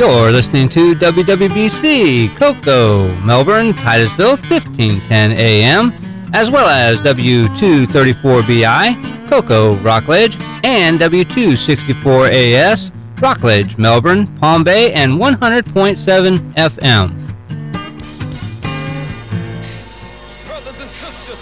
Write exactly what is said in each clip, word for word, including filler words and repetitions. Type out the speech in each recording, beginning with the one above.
You're listening to W W B C, Cocoa, Melbourne, Titusville, fifteen ten A M, as well as W two thirty-four B I, Cocoa, Rockledge, and W two sixty-four A S, Rockledge, Melbourne, Palm Bay, and one hundred point seven F M. Brothers and sisters,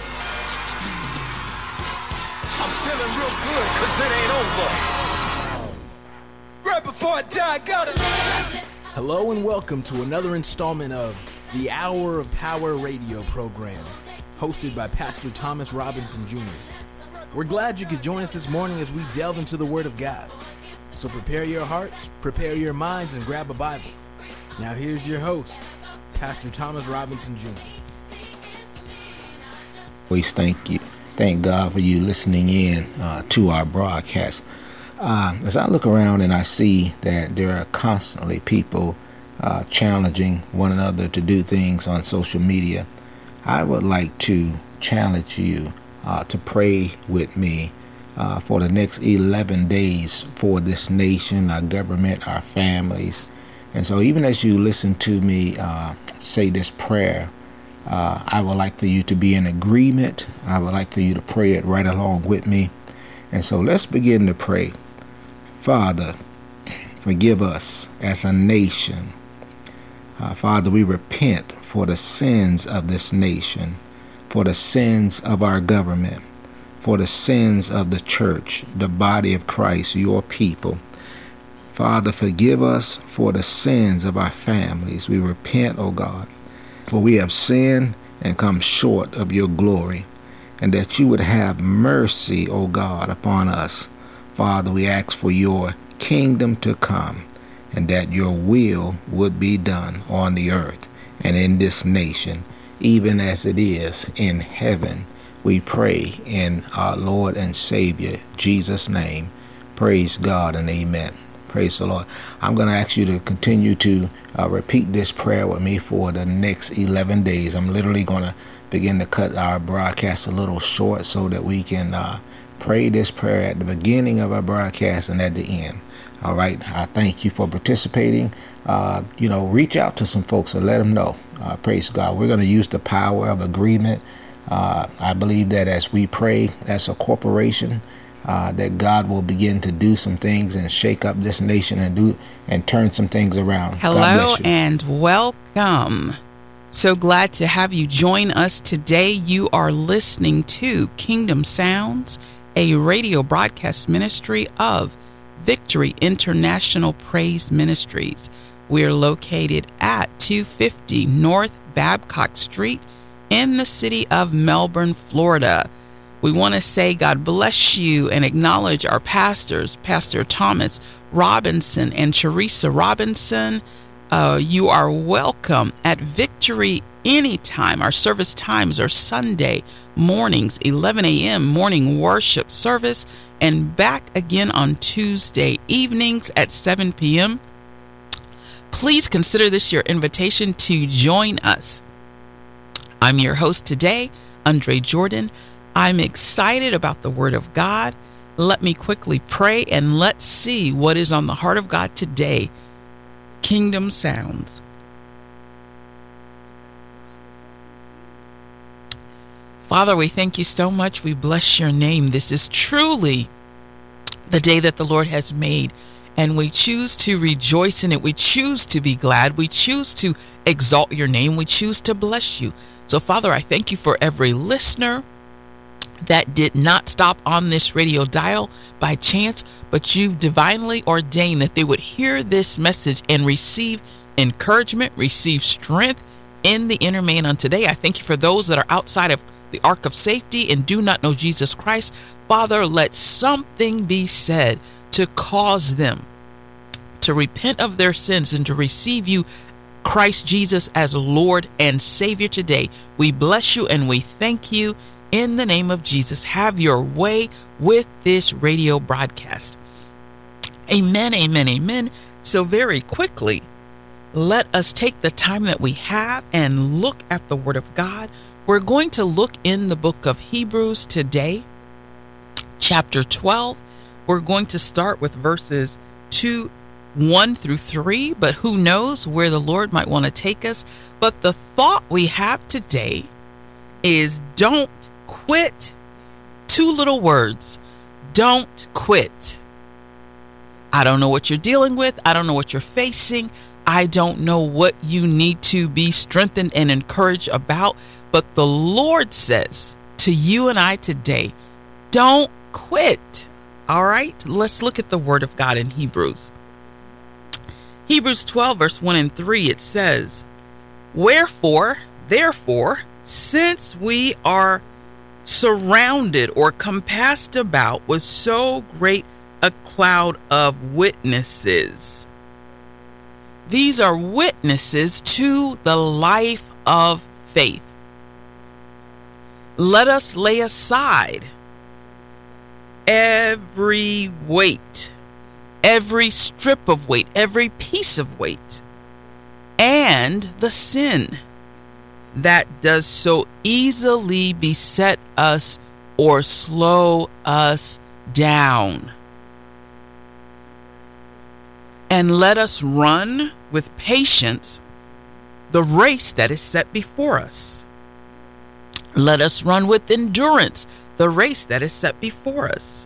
I'm feeling real good because it ain't over. Right before I die, I gotta... Hello and welcome to another installment of the Hour of Power radio program, hosted by Pastor Thomas Robinson Junior We're glad you could join us this morning as we delve into the Word of God. So prepare your hearts, prepare your minds, and grab a Bible. Now here's your host, Pastor Thomas Robinson Junior We thank you. Thank God for you listening in uh, to our broadcast. Uh, as I look around and I see that there are constantly people uh, challenging one another to do things on social media, I would like to challenge you uh, to pray with me uh, for the next eleven days for this nation, our government, our families. And so even as you listen to me uh, say this prayer, uh, I would like for you to be in agreement. I would like for you to pray it right along with me. And so let's begin to pray. Father, forgive us as a nation. Uh, Father, we repent for the sins of this nation, for the sins of our government, for the sins of the church, the body of Christ, your people. Father, forgive us for the sins of our families. We repent, O God, for we have sinned and come short of your glory, and that you would have mercy, O God, upon us. Father, we ask for your kingdom to come and that your will would be done on the earth and in this nation, even as it is in heaven. We pray in our Lord and Savior, Jesus' name. Praise God and amen. Praise the Lord. I'm going to ask you to continue to uh, repeat this prayer with me for the next eleven days. I'm literally going to begin to cut our broadcast a little short so that we can uh, pray this prayer at the beginning of our broadcast and at the end. All right. I thank you for participating. Uh, you know, reach out to some folks and let them know. Uh, praise God. We're going to use the power of agreement. Uh, I believe that as we pray as a corporation, uh, that God will begin to do some things and shake up this nation and do and turn some things around. Hello and welcome. So glad to have you join us today. You are listening to Kingdom Sounds, a radio broadcast ministry of Victory International Praise Ministries. We're located at two fifty North Babcock Street in the city of Melbourne, Florida. We want to say God bless you and acknowledge our pastors, Pastor Thomas Robinson and Teresa Robinson. Uh, you are welcome at Victory anytime. Our service times are Sunday mornings, eleven a.m. morning worship service, and back again on Tuesday evenings at seven p.m. Please consider this your invitation to join us. I'm your host today, Andre Jordan. I'm excited about the Word of God. Let me quickly pray and let's see what is on the heart of God today. Kingdom Sounds. Father, we thank you so much. We bless your name. This is truly the day that the Lord has made, and we choose to rejoice in it. We choose to be glad. We choose to exalt your name. We choose to bless you. So, Father, I thank you for every listener that did not stop on this radio dial by chance, but you've divinely ordained that they would hear this message and receive encouragement, receive strength in the inner man on today. I thank you for those that are outside of the ark of safety and do not know Jesus Christ. Father, let something be said to cause them to repent of their sins and to receive you, Christ Jesus, as Lord and Savior today. We bless you and we thank you. In the name of Jesus, have your way with this radio broadcast. Amen, amen, amen. So very quickly, let us take the time that we have and look at the Word of God. We're going to look in the book of Hebrews today, chapter twelve. We're going to start with verses two one through three, but who knows where the Lord might want to take us. But the thought we have today is don't quit. Two little words. Don't quit. I don't know what you're dealing with. I don't know what you're facing. I don't know what you need to be strengthened and encouraged about. But the Lord says to you and I today, don't quit. All right, let's look at the word of God in Hebrews. Hebrews twelve, verse one and three, it says, wherefore, therefore, since we are surrounded or compassed about with so great a cloud of witnesses. These are witnesses to the life of faith. Let us lay aside every weight, every strip of weight, every piece of weight, and the sin that does so easily beset us or slow us down. And let us run with patience the race that is set before us. Let us run with endurance the race that is set before us,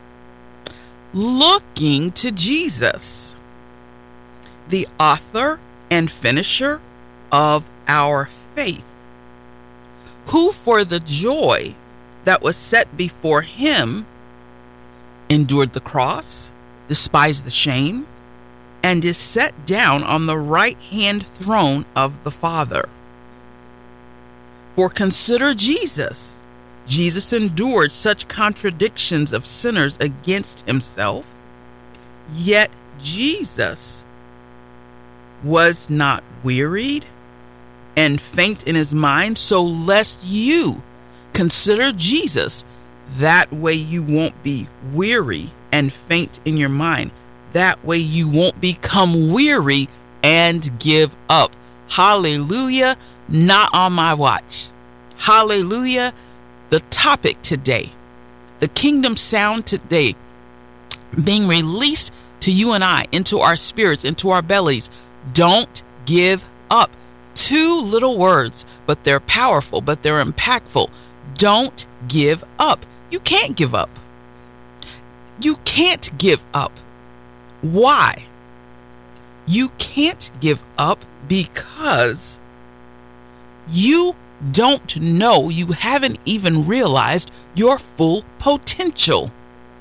looking to Jesus, the author and finisher of our faith, who for the joy that was set before him endured the cross, despised the shame, and is set down on the right hand throne of the Father. For consider Jesus. Jesus endured such contradictions of sinners against himself, yet Jesus was not wearied and faint in his mind, so lest you consider Jesus. That way you won't be weary and faint in your mind. That way you won't become weary and give up. Hallelujah. Not on my watch. Hallelujah. The topic today, the kingdom sound today, being released to you and I, into our spirits, into our bellies. Don't give up. Two little words, but they're powerful, but they're impactful. Don't give up. You can't give up. You can't give up. Why? You can't give up because you don't know, you haven't even realized your full potential.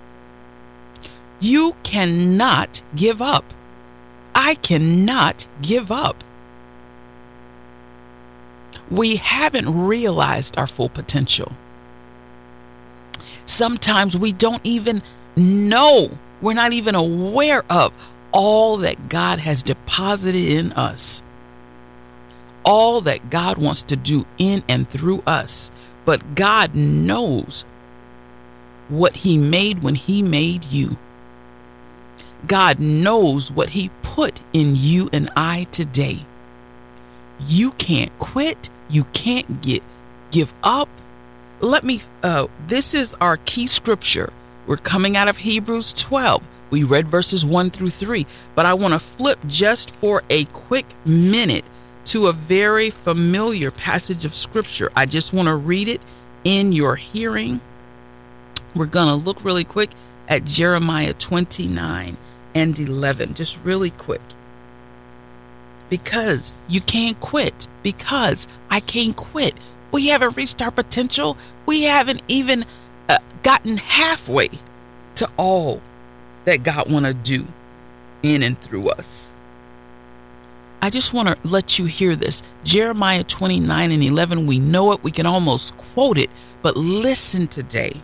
You cannot give up. I cannot give up. We haven't realized our full potential. Sometimes we don't even know, we're not even aware of all that God has deposited in us. All that God wants to do in and through us. But God knows what he made when he made you. God knows what he put in you and I today. You can't quit. You can't get give up. Let me, uh, this is our key scripture. We're coming out of Hebrews twelve. We read verses one through three, but I want to flip just for a quick minute to a very familiar passage of scripture. I just want to read it in your hearing. We're going to look really quick at Jeremiah twenty-nine and eleven, just really quick. Because you can't quit, because I can't quit. We haven't reached our potential. We haven't even uh, gotten halfway to all that God want to do in and through us. I just want to let you hear this. Jeremiah twenty-nine and eleven, we know it. We can almost quote it, but listen today.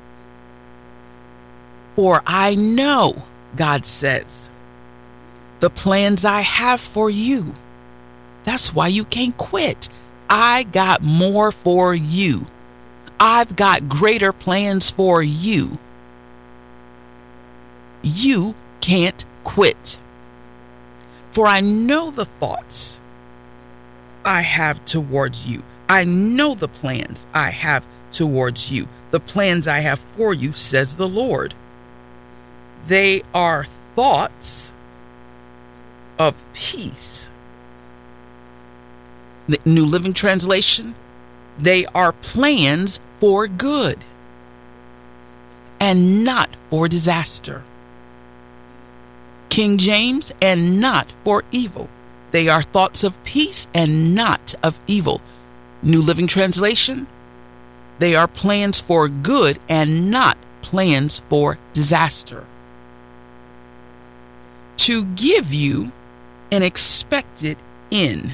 For I know, God says, the plans I have for you. That's why you can't quit. I got more for you. I've got greater plans for you. You can't quit. For I know the thoughts I have towards you. I know the plans I have towards you. The plans I have for you, says the Lord. They are thoughts of peace. The New Living Translation, they are plans for good and not for disaster. King James, and not for evil. They are thoughts of peace and not of evil. New Living Translation, they are plans for good and not plans for disaster. To give you an expected end.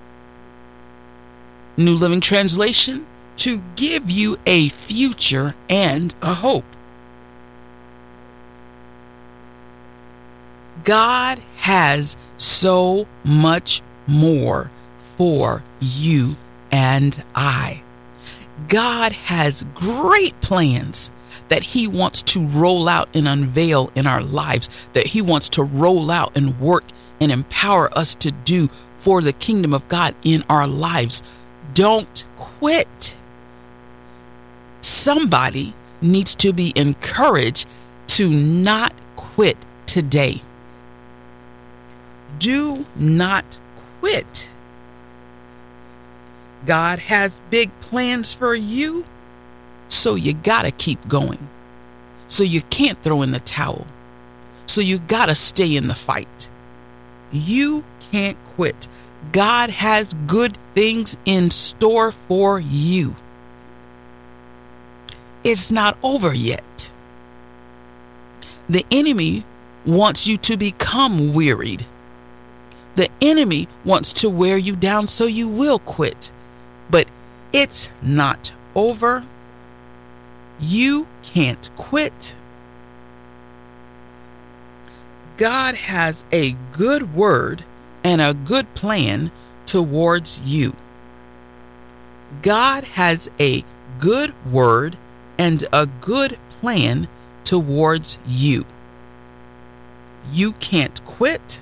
New Living Translation, to give you a future and a hope. God has so much more for you and I. God has great plans that he wants to roll out and unveil in our lives, that he wants to roll out and work and empower us to do for the kingdom of God in our lives. Don't quit. Somebody needs to be encouraged to not quit today. Do not quit. God has big plans for you, so you gotta keep going. So you can't throw in the towel. So you gotta stay in the fight. You can't quit. God has good things in store for you. It's not over yet. The enemy wants you to become wearied. The enemy wants to wear you down so you will quit. But it's not over. You can't quit. God has a good word and a good plan towards you. God has a good word and a good plan towards you. You can't quit.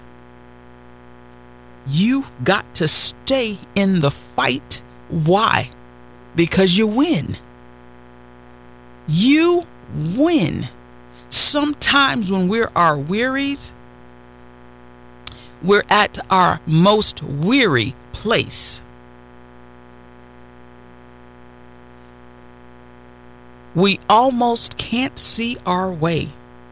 You've got to stay in the fight. Why? Because you win. You win. Sometimes when we're our wearies, we're at our most weary place. We almost can't see our way.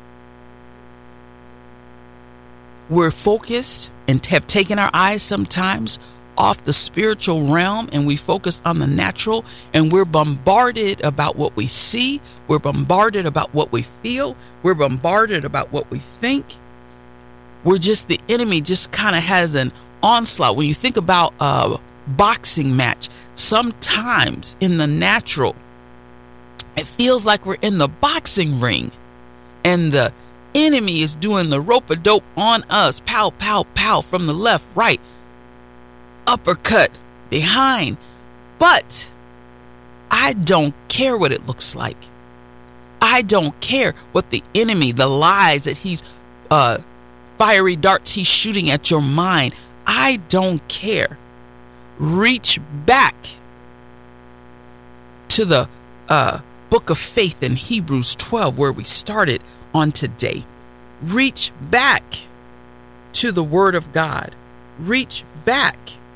We're focused and have taken our eyes sometimes off the spiritual realm, and we focus on the natural, and we're bombarded about what we see. We're bombarded about what we feel. We're bombarded about what we think. We're just, the enemy just kind of has an onslaught. When you think about a boxing match, sometimes in the natural, it feels like we're in the boxing ring and the enemy is doing the rope-a-dope on us. Pow, pow, pow, from the left, right, uppercut, behind. But I don't care what it looks like. I don't care what the enemy, the lies that he's, uh, fiery darts he's shooting at your mind. I don't care. Reach back to the uh, book of faith in Hebrews twelve, where we started on today. Reach back to the word of God. Reach back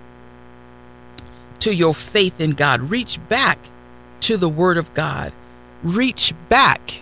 to your faith in God. Reach back to the word of God. Reach back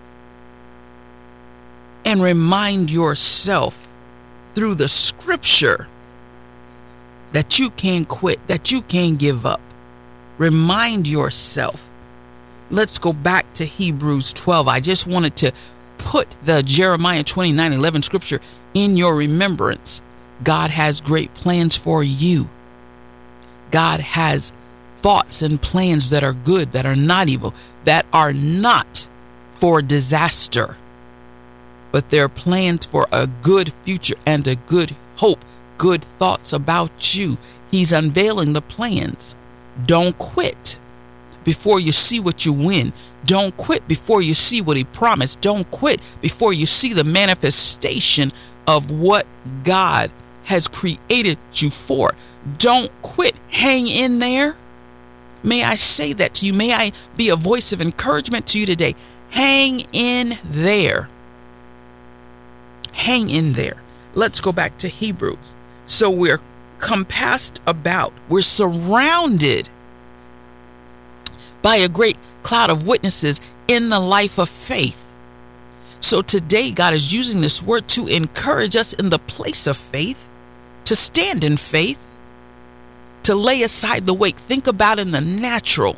and remind yourself through the scripture that you can't quit, that you can't give up. Remind yourself. Let's go back to Hebrews twelve. I just wanted to put the Jeremiah twenty-nine eleven scripture in your remembrance. God has great plans for you. God has thoughts and plans that are good, that are not evil, that are not for disaster, but they're plans for a good future and a good hope, good thoughts about you. He's unveiling the plans. Don't quit before you see what you win. Don't quit before you see what he promised. Don't quit before you see the manifestation of what God has created you for. Don't quit. Hang in there. May I say that to you? May I be a voice of encouragement to you today? Hang in there. Hang in there. let's go back to Hebrews. So we're compassed about, we're surrounded by a great cloud of witnesses in the life of faith. So today, God is using this word to encourage us in the place of faith, to stand in faith, to lay aside the weight. Think about in the natural.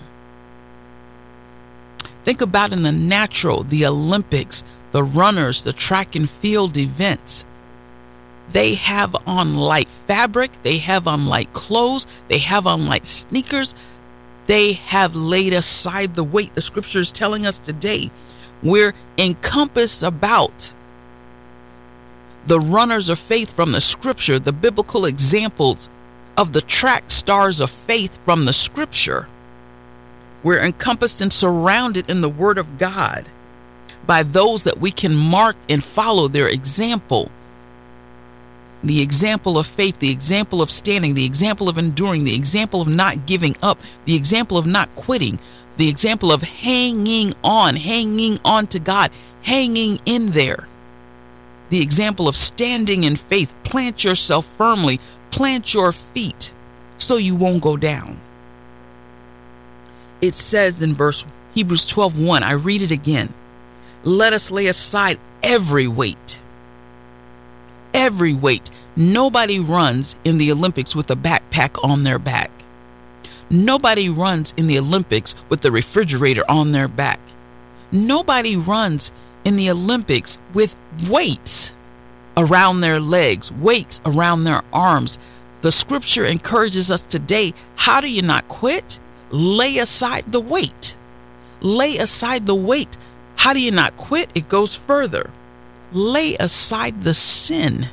Think about in the natural, the Olympics, the runners, the track and field events. They have on light fabric, they have on light clothes, they have on light sneakers. They have laid aside the weight. The scripture is telling us today we're encompassed about. The runners of faith from the scripture, the biblical examples of the track stars of faith from the scripture. We're encompassed and surrounded in the word of God by those that we can mark and follow their example. The example of faith, the example of standing, the example of enduring, the example of not giving up, the example of not quitting, the example of hanging on, hanging on to God, hanging in there. The example of standing in faith. Plant yourself firmly, plant your feet so you won't go down. It says in verse Hebrews twelve one, I read it again. Let us lay aside every weight. Every weight. Nobody runs in the Olympics with a backpack on their back. Nobody runs in the Olympics with the refrigerator on their back. Nobody runs in the Olympics with weights around their legs, weights around their arms. The scripture encourages us today. How do you not quit? Lay aside the weight. Lay aside the weight. How do you not quit? It goes further. Lay aside the sin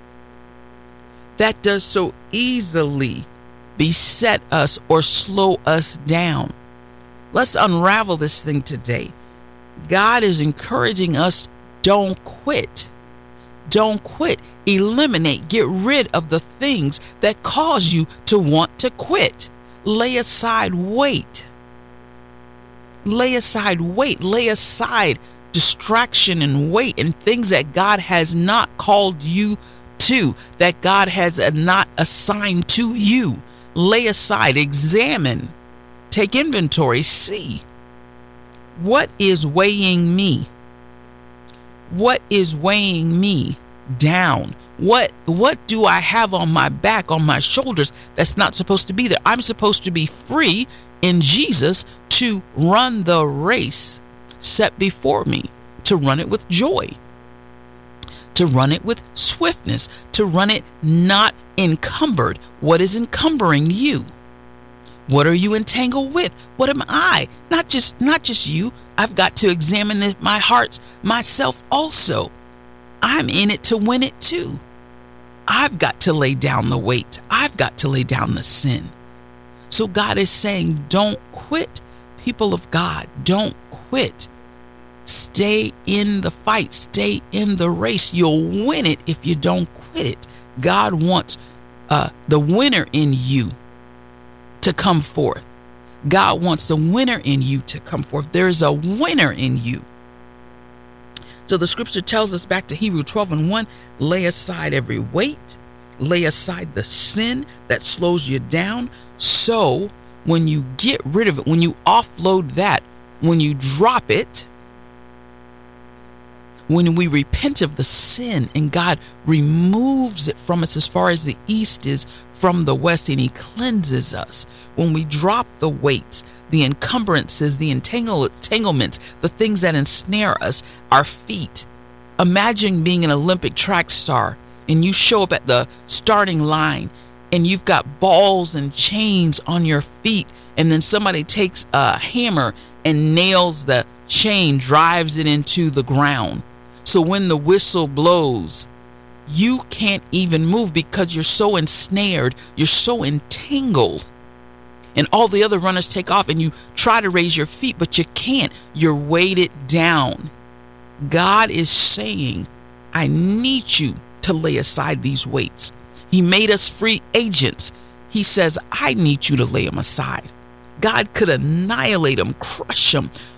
that does so easily beset us or slow us down. Let's unravel this thing today. God is encouraging us, don't quit. Don't quit. Eliminate, get rid of the things that cause you to want to quit. Lay aside weight. Lay aside weight. Lay aside distraction and weight and things that God has not called you to, that God has not assigned to you. Lay aside, examine, take inventory, see what is weighing me. What is weighing me down? What what do I have on my back, on my shoulders that's not supposed to be there? I'm supposed to be free in Jesus to run the race set before me, to run it with joy, to run it with swiftness, to run it not encumbered. What is encumbering you? What are you entangled with? What am I? Not just not just you. I've got to examine the, my heart, myself also. I'm in it to win it too. I've got to lay down the weight. I've got to lay down the sin. So God is saying, don't quit, people of God. Don't quit. Stay in the fight. Stay in the race. You'll win it if you don't quit it. God wants uh, the winner in you to come forth. God wants the winner in you to come forth. There is a winner in you. So the scripture tells us back to Hebrews twelve and one, lay aside every weight, lay aside the sin that slows you down. So when you get rid of it, when you offload that, when you drop it, when we repent of the sin and God removes it from us as far as the east is from the west, and he cleanses us. When we drop the weights, the encumbrances, the entanglements, the things that ensnare us, our feet. Imagine being an Olympic track star and you show up at the starting line and you've got balls and chains on your feet, and then somebody takes a hammer and nails the chain, drives it into the ground. So when the whistle blows, you can't even move because you're so ensnared, you're so entangled. And all the other runners take off and you try to raise your feet, but you can't. You're weighted down. God is saying, I need you to lay aside these weights. He made us free agents. He says, I need you to lay them aside. God could annihilate them, crush them,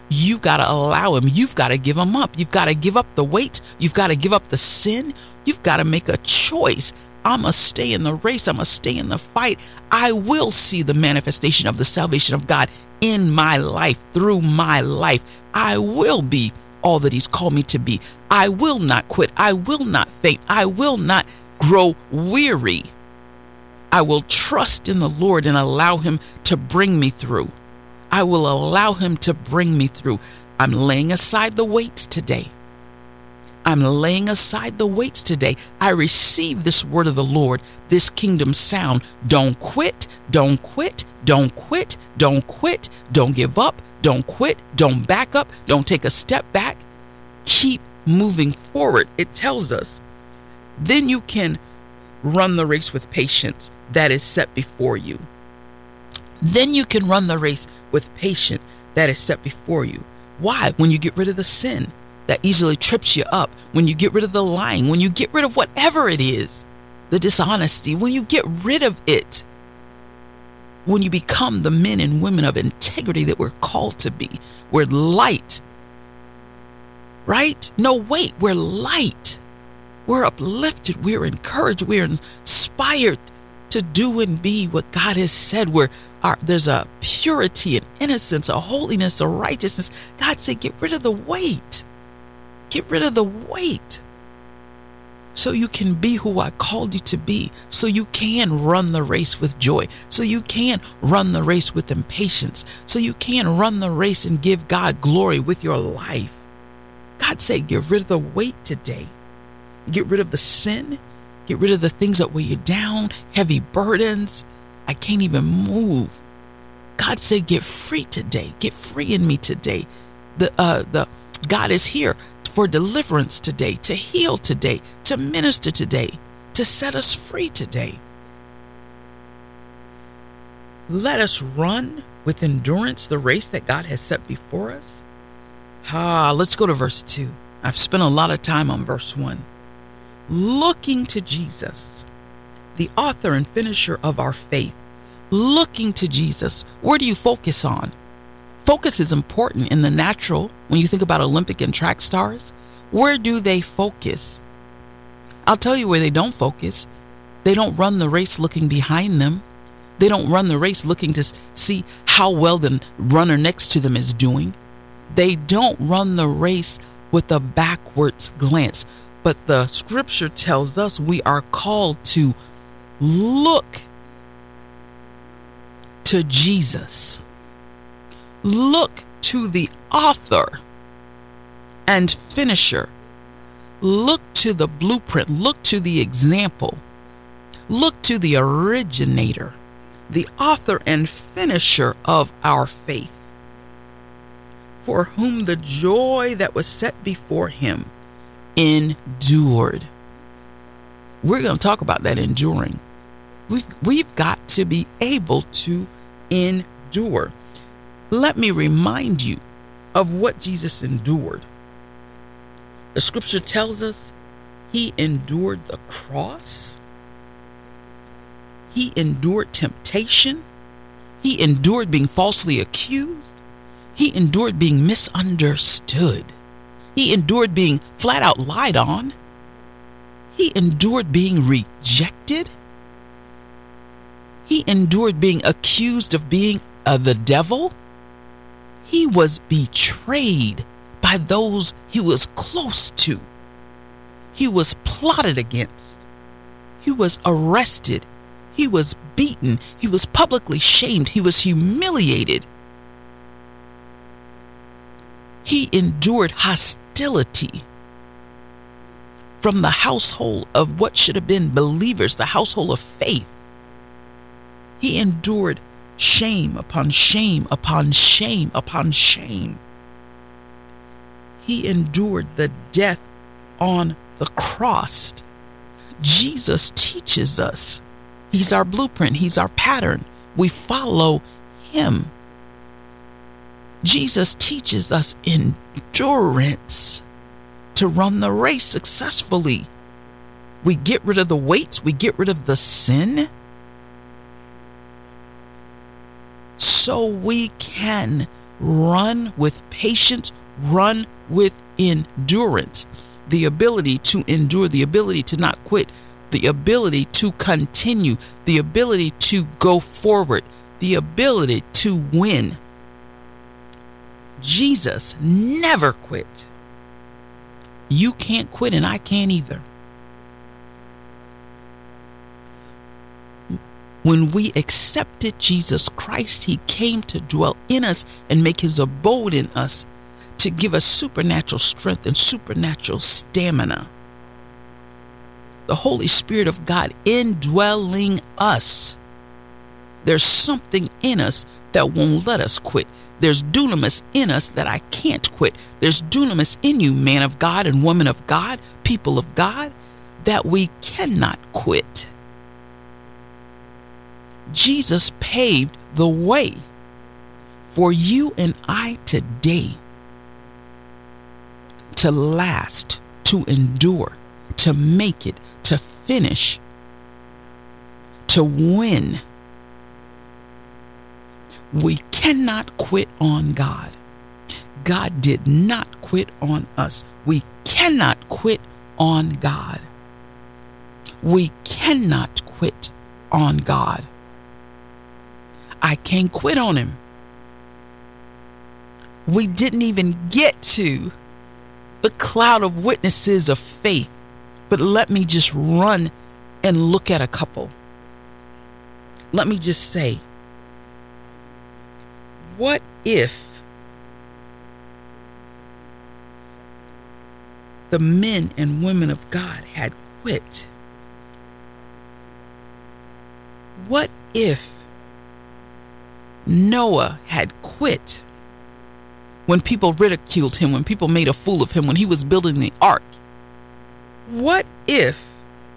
You got to allow him. You've got to give him up. You've got to give up the weight. You've got to give up the sin. You've got to make a choice. I'm going to stay in the race. I'm going to stay in the fight. I will see the manifestation of the salvation of God in my life, through my life. I will be all that he's called me to be. I will not quit. I will not faint. I will not grow weary. I will trust in the Lord and allow him to bring me through. I will allow him to bring me through. I'm laying aside the weights today. I'm laying aside the weights today. I receive this word of the Lord, this kingdom sound. Don't quit. Don't quit. Don't quit. Don't quit. Don't give up. Don't quit. Don't back up. Don't take a step back. Keep moving forward. It tells us, then you can run the race with patience that is set before you. Then you can run the race with patience that is set before you. Why? When you get rid of the sin that easily trips you up, when you get rid of the lying, when you get rid of whatever it is, the dishonesty, when you get rid of it, when you become the men and women of integrity that we're called to be, we're light, right? No, wait, we're light. We're uplifted. We're encouraged. We're inspired to do and be what God has said. We're, our, there's a purity and innocence, a holiness, a righteousness. God said, get rid of the weight. Get rid of the weight so you can be who I called you to be, so you can run the race with joy, so you can run the race with impatience, so you can run the race and give God glory with your life. God said, get rid of the weight today. Get rid of the sin. Get rid of the things that weigh you down, heavy burdens. I can't even move. God said, get free today. Get free in me today. The uh, the God is here for deliverance today, to heal today, to minister today, to set us free today. Let us run with endurance the race that God has set before us. Ah, let's go to verse two. I've spent a lot of time on verse one. Looking to Jesus, the author and finisher of our faith. Looking to Jesus. Where do you focus on? Focus is important in the natural. When you think about Olympic and track stars, where do they focus? I'll tell you where they don't focus. They don't run the race looking behind them. They don't run the race looking to see how well the runner next to them is doing. They don't run the race with a backwards glance. But the scripture tells us we are called to look to Jesus. Look to the author and finisher. Look to the blueprint. Look to the example. Look to the originator, the author and finisher of our faith, for whom the joy that was set before him endured. We're going to talk about that enduring. We've, we've got to be able to endure. Let me remind you of what Jesus endured. The scripture tells us he endured the cross. He endured temptation. He endured being falsely accused. He endured being misunderstood. He endured being flat out lied on. He endured being rejected. He endured being accused of being uh, the devil. He was betrayed by those he was close to. He was plotted against. He was arrested. He was beaten. He was publicly shamed. He was humiliated. He endured hostility from the household of what should have been believers, the household of faith. He endured shame upon shame upon shame upon shame. He endured the death on the cross. Jesus teaches us. He's our blueprint. He's our pattern. We follow him. Jesus teaches us endurance to run the race successfully. We get rid of the weights. We get rid of the sin so we can run with patience, run with endurance. The ability to endure, the ability to not quit, the ability to continue, the ability to go forward, the ability to win. Jesus never quit. You can't quit, and I can't either. When we accepted Jesus Christ, he came to dwell in us and make his abode in us, to give us supernatural strength and supernatural stamina. The Holy Spirit of God indwelling us. There's something in us that won't let us quit. There's dunamis in us that I can't quit. There's dunamis in you, man of God and woman of God, people of God, that we cannot quit. Jesus paved the way for you and I today to last, to endure, to make it, to finish, to win. We cannot quit on God. God did not quit on us. We cannot quit on God. We cannot quit on God. I can't quit on him. We didn't even get to the cloud of witnesses of faith, but let me just run and look at a couple. Let me just say, what if the men and women of God had quit? What if Noah had quit when people ridiculed him, when people made a fool of him, when he was building the ark? What if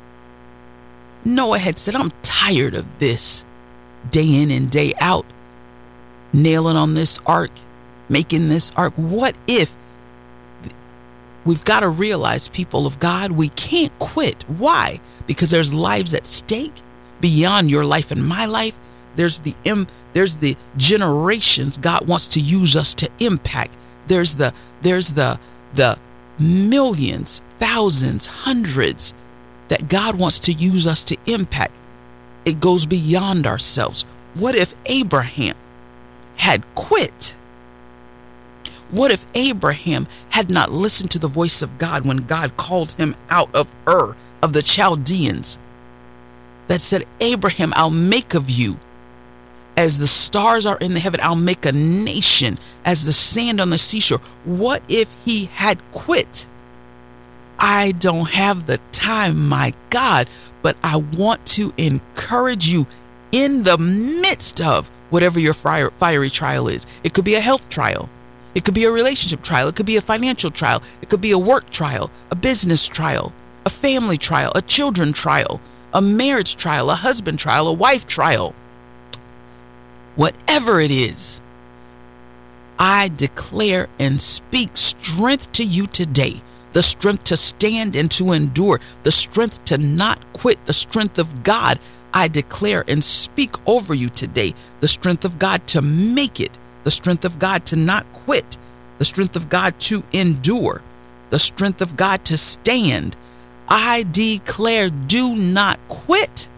Noah had said, I'm tired of this, day in and day out, nailing on this ark, making this ark? What if? We've got to realize, people of God, we can't quit. Why? Because there's lives at stake beyond your life and my life. There's the im- there's the generations God wants to use us to impact. There's the there's the the millions, thousands, hundreds that God wants to use us to impact. It goes beyond ourselves. What if Abraham had quit? What if Abraham had not listened to the voice of God when God called him out of Ur of the Chaldeans, that said, Abraham, I'll make of you as the stars are in the heaven, I'll make a nation as the sand on the seashore. What if he had quit? I don't have the time, my God, but I want to encourage you in the midst of whatever your fire, fiery trial is. It could be a health trial. It could be a relationship trial. It could be a financial trial. It could be a work trial, a business trial, a family trial, a children trial, a marriage trial, a husband trial, a wife trial. Whatever it is, I declare and speak strength to you today. The strength to stand and to endure, the strength to not quit, the strength of God. I declare and speak over you today, the strength of God to make it, the strength of God to not quit, the strength of God to endure, the strength of God to stand. I declare, do not quit.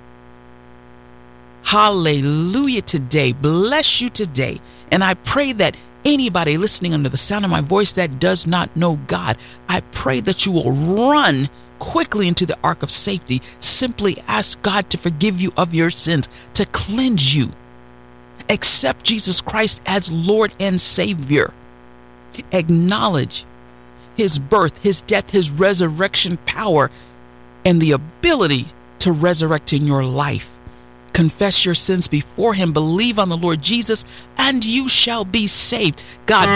Hallelujah today. Bless you today. And I pray that anybody listening under the sound of my voice that does not know God, I pray that you will run quickly into the ark of safety. Simply ask God to forgive you of your sins, to cleanse you. Accept Jesus Christ as Lord and Savior. Acknowledge his birth, his death, his resurrection power, and the ability to resurrect in your life. Confess your sins before him, believe on the Lord Jesus, and you shall be saved. God